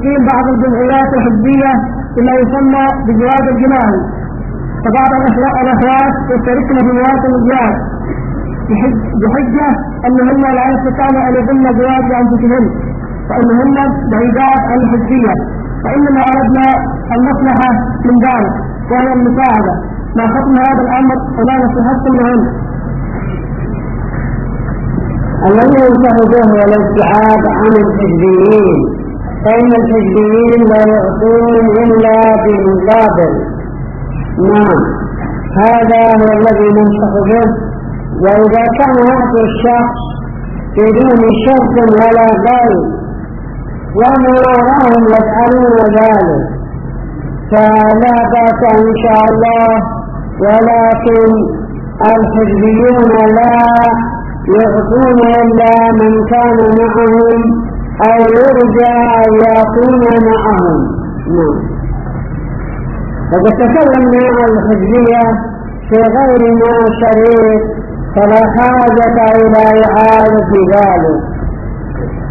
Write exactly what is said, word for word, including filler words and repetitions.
تقسيم بعض الجمعيات الحزبية بما يسمى بجواز الجماعي، فبعض الأخوات يشتركن في مواطن الجهاد بحجة أنهن لا يستطيعن أن يضمن جواز لأنفسهن فإنهن بعيدات عن الحزبية، فإنما أردنا المصلحة من ذلك وهي المساعدة ما خطم هذا الأمر ولا نصيحتكم لهن. الذي ينصح به هو الابتعاد عن الحزبيين، فإن الحزبيين لا يعطون إلا بالمقابل. نعم، هذا هو الذي ننصح به. وإذا كان يعطي الشخص بدون شرط ولا قيد وما راهم يفعلون ذلك فلا بأس إن شاء الله، ولكن الحزبيون لا يعطون إلا من كان معهم أو يرجى أن يكون معهم. نعم. وقد تكلمنا عن الحزبية في غير ما شريط فلا حاجة إلى إعادة ذلك.